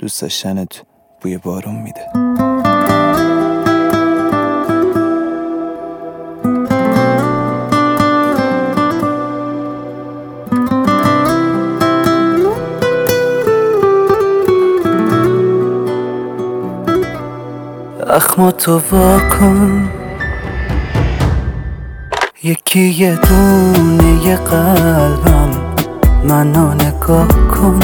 دوست داشتنت بوی بارون میده. اخماتو واکن، یکی یه دونه ی قلبم، منو نگاه کن.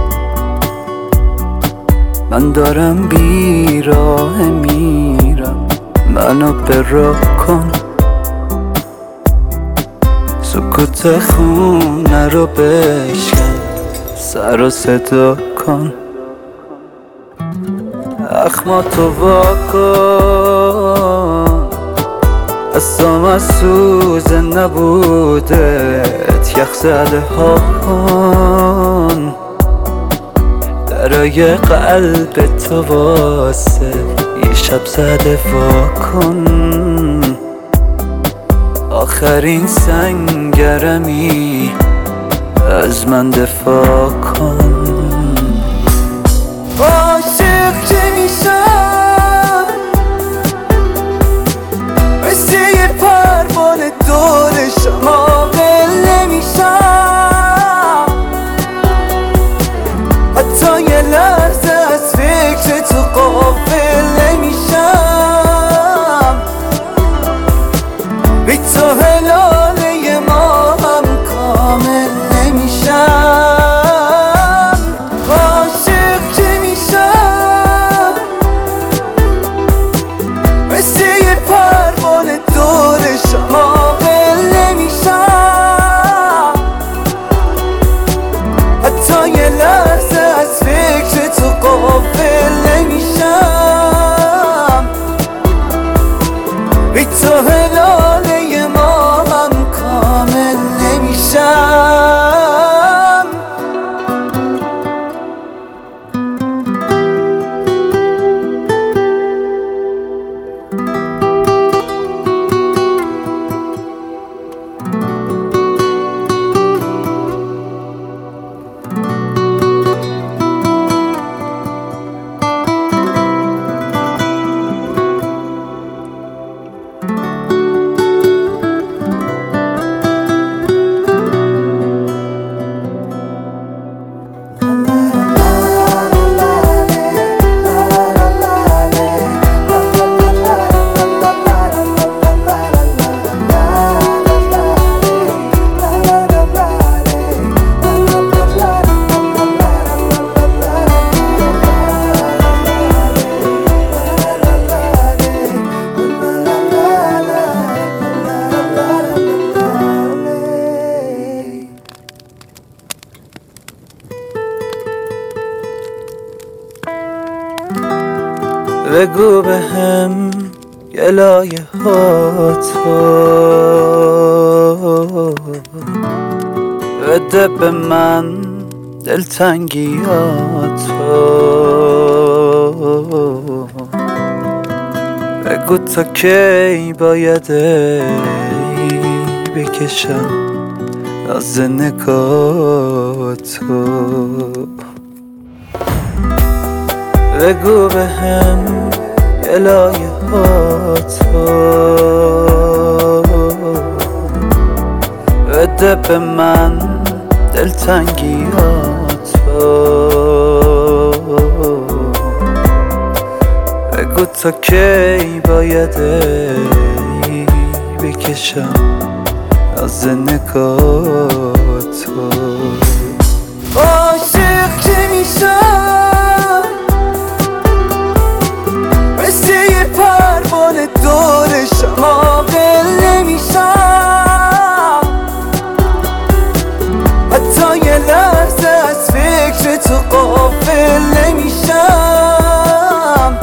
من دارم بیراه میرم، منو به راه کن. سکوت خونه رو بشکن، سر و صدا کن. اخماتو واکن، اصام از سوز نبودت یخ زده ها کن. درای قلب تو واسه یه شب زده وا کن. آخرین سنگرمی از من دفاع کن. عاشق که میشم مثل یه پروانه دور شما قل نمیشم. حتی یه لحظه از فکر تو غافل نمیشم. بی تو هلاله ما هم کامل نمیشم. تو هلاله ما هم کامل نمیشم. بگو بهم یه لایه هاتو، بده به من دلتنگیاتو. بگو تا کی باید بکشم از نگاتو. بگو بهم یه لایه هاتو، بده به من دلتنگیاتو. بگو تا کی باید بکشم از نگاتو. عاشق که میشم مثل یه پروانه دور شما قل نمیشم. حتی یه لحظه از فکر تو غافل نمیشم.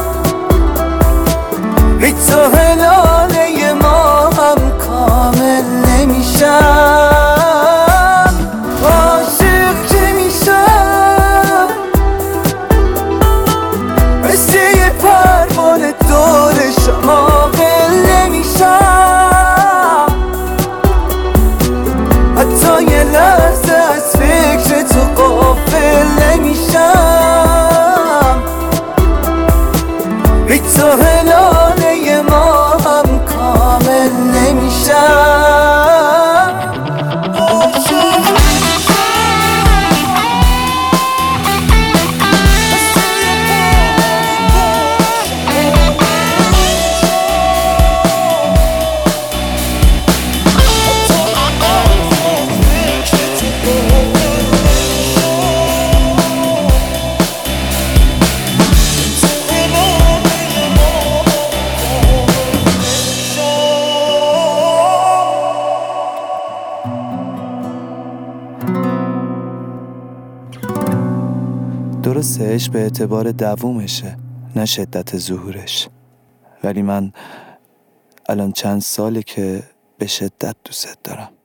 بی تو هلاله ما هم کامل نمیشم. تو هلانه ما هم کامل نمیشم. درسته عشق به اعتبار دوومشه نه شدت ظهورش، ولی من الان چند ساله که به شدت دوست دارم.